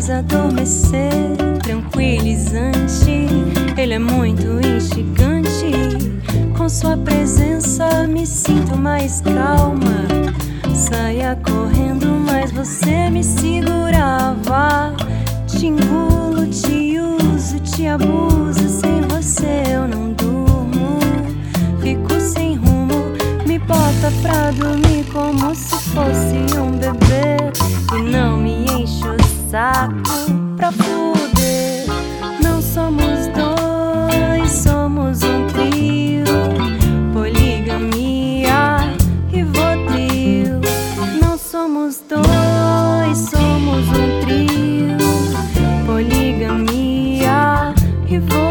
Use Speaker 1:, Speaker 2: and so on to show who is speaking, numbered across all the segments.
Speaker 1: faz adormecer, tranquilizante. Ele é muito instigante. Com sua presença me sinto mais calma. Saia correndo, mas você me segurava. Te engulo, te uso, te abuso. Sem você eu não durmo. Fico sem rumo, me bota pra dormir como se fosse um bebê. E não me enche o saco pra fuder. Não somos dois, somos um trio. Poligamia e Rivotril. Não somos dois, somos um trio. Poligamia e Rivotril.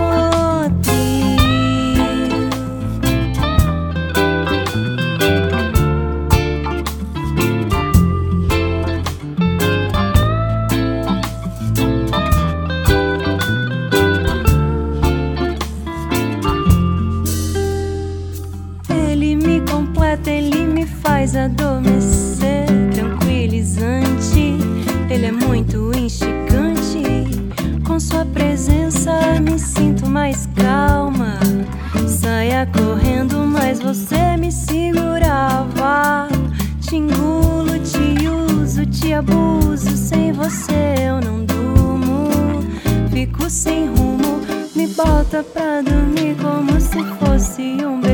Speaker 1: Ele me faz adormecer, tranquilizante. Ele é muito instigante. Com sua presença me sinto mais calma. Saia correndo, mas você me segurava. Te engulo, te uso, te abuso. Sem você eu não durmo. Fico sem rumo, me bota pra dormir como se fosse um